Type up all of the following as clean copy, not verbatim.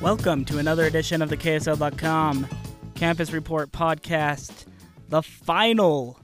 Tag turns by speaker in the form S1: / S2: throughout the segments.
S1: Welcome to another edition of the KSL.com Campus Report podcast, the final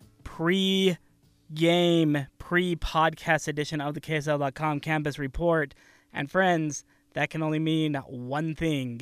S1: pre-game, pre-podcast edition of the KSL.com Campus Report. And friends, that can only mean one thing.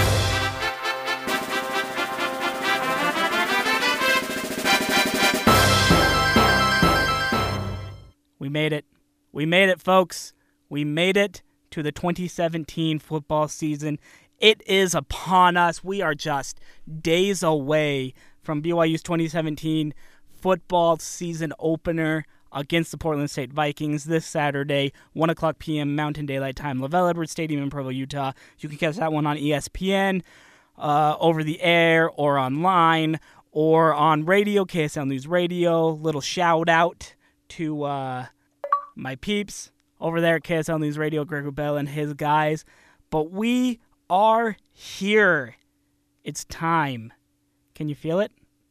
S1: We made it. We made it, folks. We made it to the 2017 football season. It is upon us. We are just days away from BYU's 2017 football season opener against the Portland State Vikings this Saturday, 1 o'clock p.m. Mountain Daylight Time, LaVell Edwards Stadium in Provo, Utah. You can catch that one on ESPN, over the air, or online, or on radio, KSL News Radio. Little shout out to my peeps over there at KSL News Radio, Greg Rubel and his guys. But we are here. It's time. Can you feel it?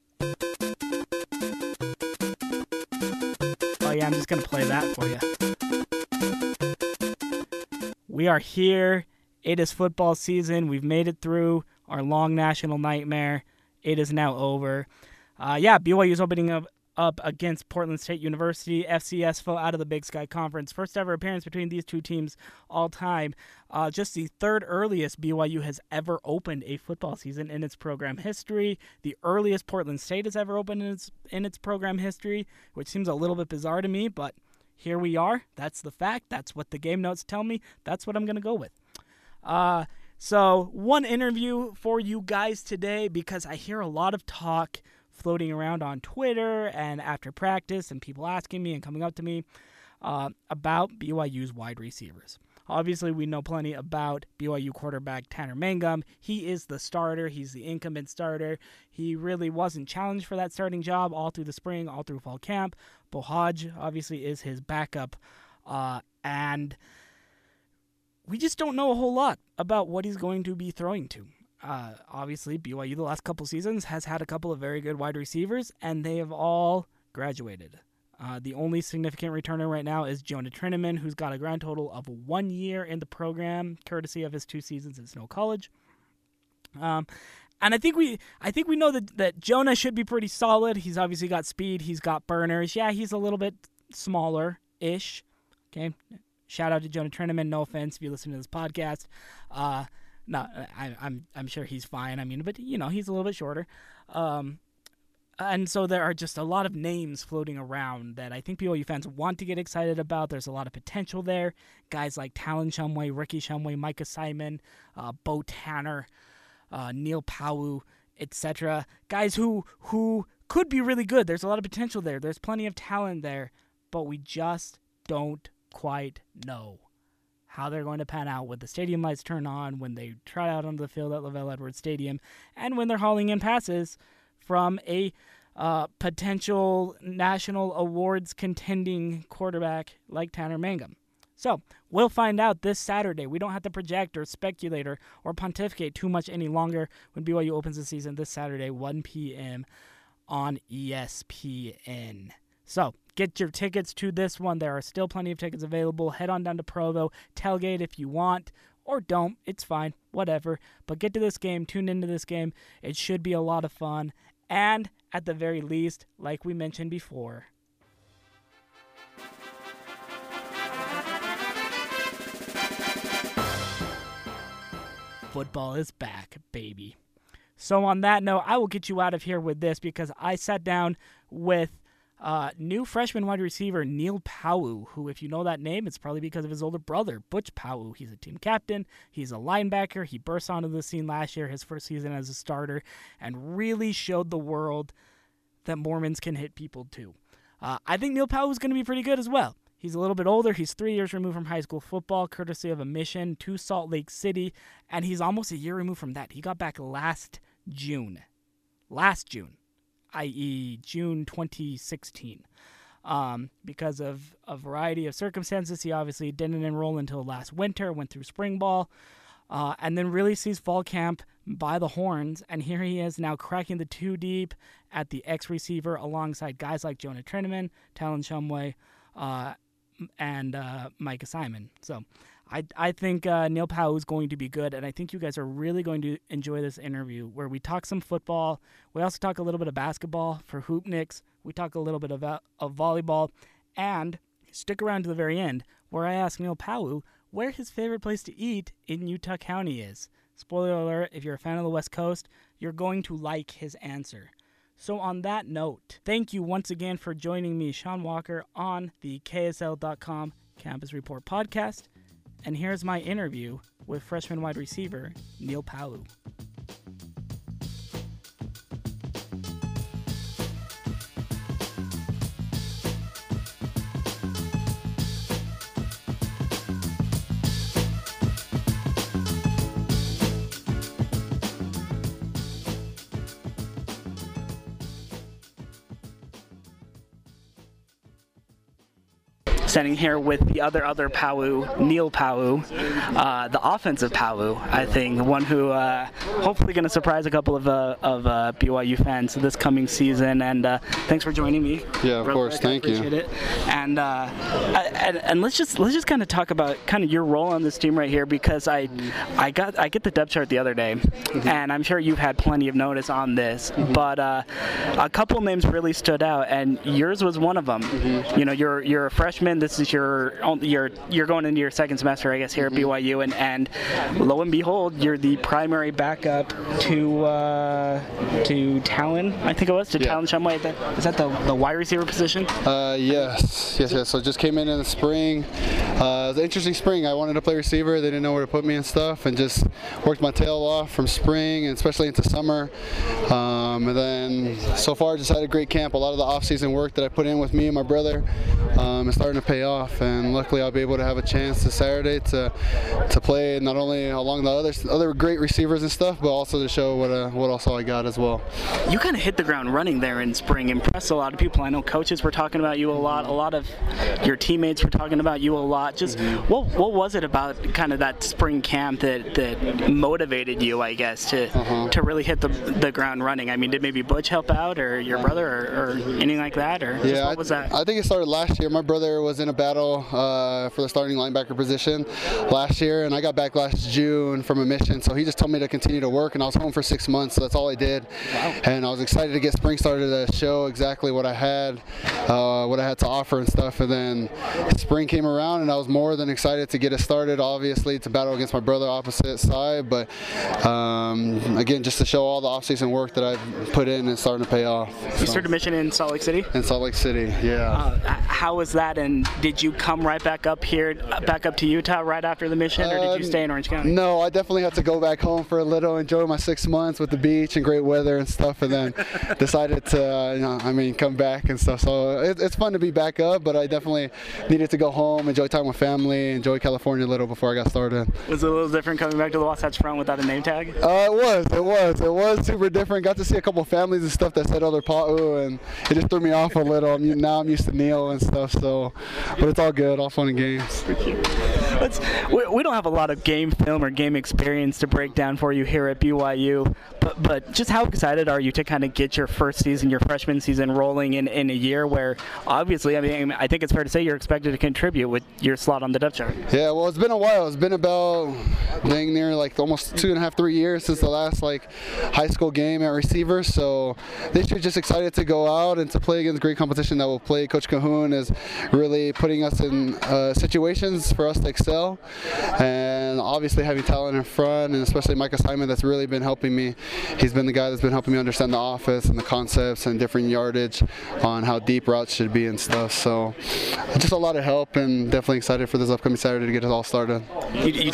S1: Oh yeah, I'm just going to play that for you. We are here. It is football season. We've made it through our long national nightmare. It is now over. BYU is opening up against Portland State University, FCS foe out of the Big Sky Conference. First ever appearance between these two teams all time. Just the third earliest BYU has ever opened a football season in its program history. The earliest Portland State has ever opened in its program history, which seems a little bit bizarre to me, but here we are. That's the fact. That's what the game notes tell me. That's what I'm going to go with. So one interview for you guys today, because I hear a lot of talk floating around on Twitter and after practice, and people asking me and coming up to me about BYU's wide receivers. Obviously, we know plenty about BYU quarterback Tanner Mangum. He is the starter. He's the incumbent starter. He really wasn't challenged for that starting job all through the spring, all through fall camp. Beau Hoge, obviously, is his backup. And we just don't know a whole lot about what he's going to be throwing to. Obviously, BYU the last couple seasons has had a couple of very good wide receivers, and they have all graduated. The only significant returner right now is Jonah Trinnaman, who's got a grand total of 1 year in the program, courtesy of his 2 seasons at Snow College. And I think we know that Jonah should be pretty solid. He's obviously got speed. He's got burners. Yeah, he's a little bit smaller-ish. Okay, shout out to Jonah Trinnaman. No offense if you listen to this podcast. No, I'm sure he's fine. I mean, but he's a little bit shorter, and so there are just a lot of names floating around that I think BYU fans want to get excited about. There's a lot of potential there. Guys like Talon Shumway, Ricky Shumway, Micah Simon, Bo Tanner, Neil Pau'u, etc. Guys who could be really good. There's a lot of potential there. There's plenty of talent there, but we just don't quite know how they're going to pan out when the stadium lights turn on, when they try out onto the field at LaVell Edwards Stadium, and when they're hauling in passes from a potential national awards contending quarterback like Tanner Mangum. So we'll find out this Saturday. We don't have to project or speculate or pontificate too much any longer when BYU opens the season this Saturday, 1 p.m. on ESPN. So get your tickets to this one. There are still plenty of tickets available. Head on down to Provo. Tailgate if you want, or don't. It's fine. Whatever. But get to this game. Tune into this game. It should be a lot of fun. And at the very least, like we mentioned before, football is back, baby. So on that note, I will get you out of here with this, because I sat down with new freshman wide receiver Neil Pau'u, who, if you know that name, it's probably because of his older brother, Butch Pau'u. He's a team captain. He's a linebacker. He burst onto the scene last year, his first season as a starter, and really showed the world that Mormons can hit people too. I think Neil Pau'u is going to be pretty good as well. He's a little bit older. He's 3 years removed from high school football, courtesy of a mission to Salt Lake City, and he's almost a year removed from that. He got back last June, i.e. June 2016. Because of a variety of circumstances, he obviously didn't enroll until last winter, went through spring ball, and then really sees fall camp by the horns, and here he is now cracking the 2 deep at the X receiver alongside guys like Jonah Trinnaman, Talon Shumway, and Micah Simon. So I think Neil Pau'u is going to be good, and I think you guys are really going to enjoy this interview where we talk some football. We also talk a little bit of basketball for Hoopniks. We talk a little bit of volleyball, and stick around to the very end where I ask Neil Pau'u where his favorite place to eat in Utah County is. Spoiler alert, if you're a fan of the West Coast, you're going to like his answer. So on that note, thank you once again for joining me, Sean Walker, on the KSL.com Campus Report podcast. And here's my interview with freshman wide receiver Neil Pau'u. Standing here with the other Pau'u, Neil Pau'u, the offensive Pau'u, I think, the one who hopefully going to surprise a couple of BYU fans this coming season. And thanks for joining me.
S2: Yeah, of course. Thank you.
S1: Appreciate it. And let's just kind of talk about kind of your role on this team right here, because I get the depth chart the other day, and I'm sure you've had plenty of notice on this, but a couple names really stood out, and yours was one of them. You know, you're a freshman. This is you're going into your second semester, I guess, here at BYU, and lo and behold, you're the primary backup to Talon, I think it was, Talon Shumway. Is that the wide receiver position?
S2: Yes. So just came in the spring. It was an interesting spring. I wanted to play receiver. They didn't know where to put me and stuff, and just worked my tail off from spring and especially into summer. And then so far, just had a great camp. A lot of the off-season work that I put in with me and my brother is starting to pay off, and luckily I'll be able to have a chance this Saturday to play not only along the other great receivers and stuff, but also to show what also I got as well.
S1: You kind of hit the ground running there in spring, impressed a lot of people. I know coaches were talking about you a lot of your teammates were talking about you a lot. Just what was it about kind of that spring camp that motivated you, I guess, to really hit the ground running? I mean, did maybe Butch help out, or your brother, or anything like that, or what was that?
S2: I think it started last year. My brother was in a battle for the starting linebacker position last year, and I got back last June from a mission, so he just told me to continue to work, and I was home for 6 months, so that's all I did. Wow. And I was excited to get spring started to show exactly what I had to offer and stuff, and then spring came around, and I was more than excited to get it started, obviously, to battle against my brother opposite side, but again, just to show all the off-season work that I've put in and starting to pay off.
S1: You started a mission in Salt Lake City?
S2: In Salt Lake City, yeah.
S1: How was that, and did you come right back up to Utah right after the mission, or did you stay in Orange County?
S2: No, I definitely had to go back home for a little, enjoy my 6 months with the beach and great weather and stuff, and then decided to, come back and stuff. So it's fun to be back up, but I definitely needed to go home, enjoy time with family, enjoy California a little before I got started.
S1: Was it a little different coming back to the Wasatch Front without a name tag?
S2: It was super different. Got to see a couple of families and stuff that said other Pau'u, and it just threw me off a little. Now I'm used to Neil and stuff, so, but it's all good, all fun and games.
S1: We don't have a lot of game film or game experience to break down for you here at BYU, but just how excited are you to kind of get your first season, your freshman season, rolling in a year where obviously, I think it's fair to say you're expected to contribute with your slot on the depth chart?
S2: Yeah, well, it's been a while. It's been about dang near almost 2.5, 3 years since the last high school game at receiver. So this year, just excited to go out and to play against great competition that will play. Coach Cahoon is really putting us in situations for us to excel, and obviously having talent in front, and especially Micah Simon, that's really been helping me. He's been the guy that's been helping me understand the offense and the concepts and different yardage on how deep routes should be and stuff. So just a lot of help, and definitely excited for this upcoming Saturday to get it all started.
S1: You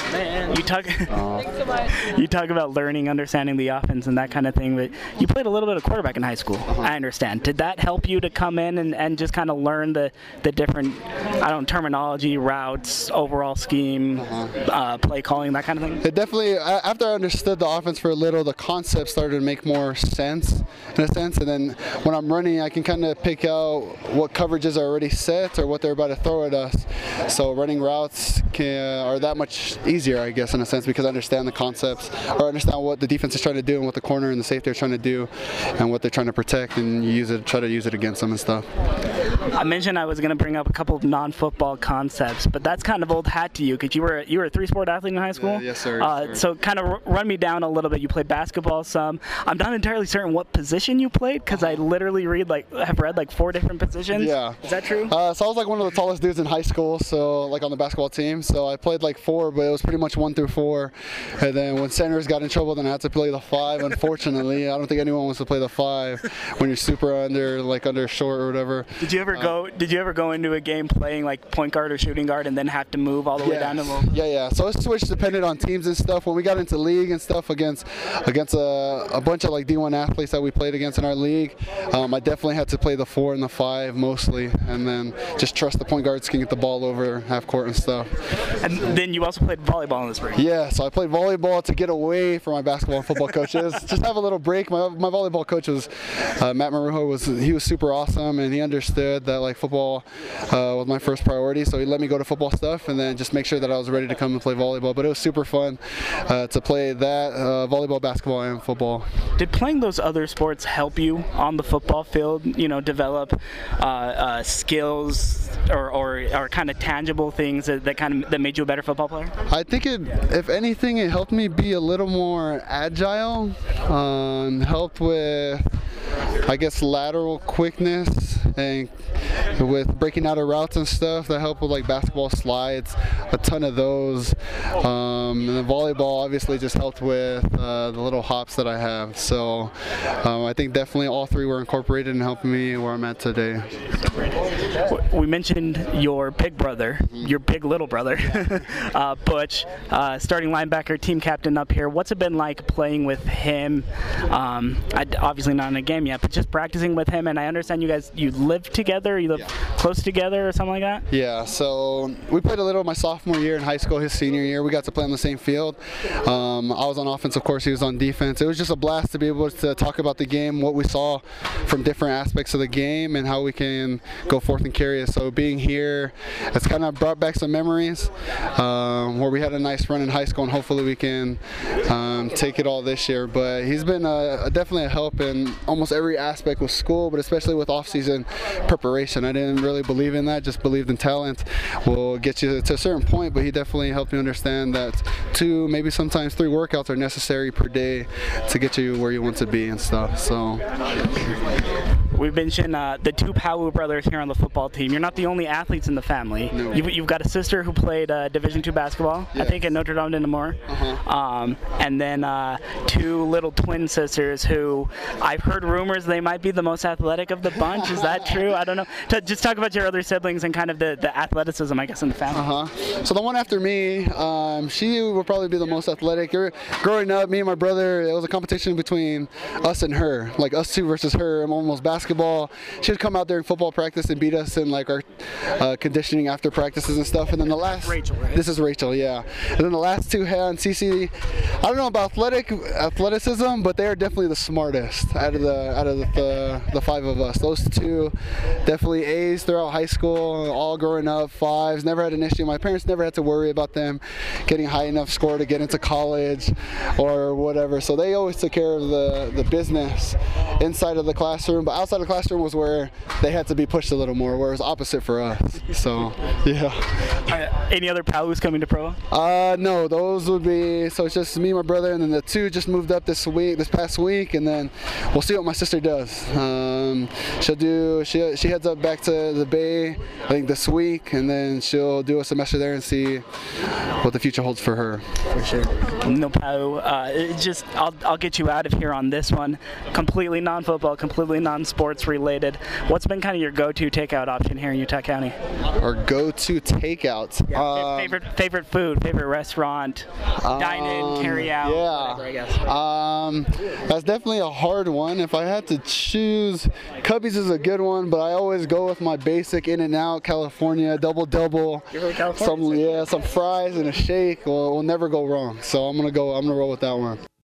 S1: talk about learning, understanding the offense and that kind of thing, but you played a little bit of quarterback in high school, I understand. Did that help you to come in and just kind of learn the different, terminology, routes, overall scheme, play calling, that kind of thing?
S2: It definitely, after I understood the offense for a little, the concept started to make more sense in a sense, and then when I'm running, I can kind of pick out what coverages are already set or what they're about to throw at us. So running routes are that much easier, I guess, in a sense, because I understand the concepts, or understand what the defense is trying to do and what the corner and the safety are trying to do and what they're trying to protect, and try to use it against them and stuff.
S1: I mentioned I was going to bring up a couple of non-football concepts, but that's kind of old hat to you because you were a three-sport athlete in high school.
S2: Yes, sir.
S1: So kind of run me down a little bit. You played basketball some. I'm not entirely certain what position you played because I literally have read like 4 different positions.
S2: Yeah.
S1: Is that true?
S2: So I was like one of the tallest dudes in high school, so like on the basketball team. So I played like 4, but it was pretty much 1 through 4. And then when centers got in trouble, then I had to play the 5. Unfortunately, I don't think anyone wants to play the 5 when you're super under short or whatever.
S1: Did you ever go into a game playing like point guard or shooting guard and then have to move all the way down to low?
S2: Yeah. So it switched depending on teams and stuff. When we got into league and stuff against a bunch of like D1 athletes that we played against in our league, I definitely had to play the 4 and the 5 mostly, and then just trust the point guards can get the ball over half court and stuff.
S1: And then you also played volleyball in the spring.
S2: Yeah, so I played volleyball to get away from my basketball and football coaches. Just have a little break. My volleyball coach was Matt Marujo. He was super awesome, and he understood that like football was my first priority. So he let me go to football stuff, and then just make sure that I was ready to come and play volleyball. But it was super fun to play that volleyball, basketball, and football.
S1: Did playing those other sports help you on the football field? You know, develop skills or kind of tangible things that made you a better football player?
S2: I think if anything, it helped me be a little more agile. Helped with, I guess, lateral quickness and with breaking out of routes and stuff. That helped with like basketball slides, a ton of those. And the volleyball obviously just helped with the little hops that I have. So I think definitely all 3 were incorporated and helped me where I'm at today.
S1: We mentioned your big brother, your big little brother, Butch, starting linebacker, team captain up here. What's it been like playing with him? Obviously not in a game yet, but just practicing with him. And I understand you live together, you live close together or something like that?
S2: Yeah, so we played a little my sophomore year in high school, his senior year. We got to play on the same field. I was on offense, of course, he was on defense. It was just a blast to be able to talk about the game, what we saw from different aspects of the game, and how we can go forth and carry it. So being here, it's kind of brought back some memories where we had a nice run in high school, and hopefully we can take it all this year. But he's been definitely a help in almost every aspect with school, but especially with off-season preparation. I didn't really believe in that, just believed in talent will get you to a certain point, but he definitely helped me understand that 2, maybe sometimes 3 workouts are necessary per day to get you where you want to be and stuff. So
S1: we've mentioned the 2 Pau brothers here on the football team. You're not the only athletes in the family.
S2: No.
S1: You've got a sister who played Division II basketball, yes. I think at Notre Dame de Namur. And then 2 little twin sisters who I've heard rumors they might be the most athletic of the bunch. Is that true? I don't know. Just talk about your other siblings and kind of the athleticism, I guess, in the family.
S2: So the one after me, she would probably be the most athletic. Growing up, me and my brother, it was a competition between us and her, like us 2 versus her. I'm almost basketball. She would come out there in football practice and beat us in like our conditioning after practices and stuff. And then the last,
S1: Rachel, right?
S2: This is Rachel, yeah. And then the last 2, Hannah and Cece, I don't know about athleticism, but they are definitely the smartest out of the 5 of us. Those 2 definitely A's throughout high school, all growing up, 5s, never had an issue. My parents never had to worry about them getting high enough score to get into college or whatever. So they always took care of the business inside of the classroom, but outside of the classroom was where they had to be pushed a little more, where it was opposite for us. So yeah.
S1: Any other Paus coming to pro?
S2: No, those would be, so it's just me and my brother, and then the 2 just moved up this past week, and then we'll see what my sister does. She heads up back to the Bay, I think this week, and then she'll do a semester there and see what the future holds for her.
S1: For sure. No Pau, I'll get you out of here on this one. Completely non-football, completely non-sports related. What's been kind of your go-to takeout option here in Utah County?
S2: Our go-to takeout?
S1: Yeah, favorite food, favorite restaurant, dine in, carry out, whatever, I guess.
S2: That's definitely a hard one. If I had to choose, Cubby's is a good one, but I always go with my basic In-N-Out California double. Some fries and a shake will never go wrong. So I'm gonna roll with that one.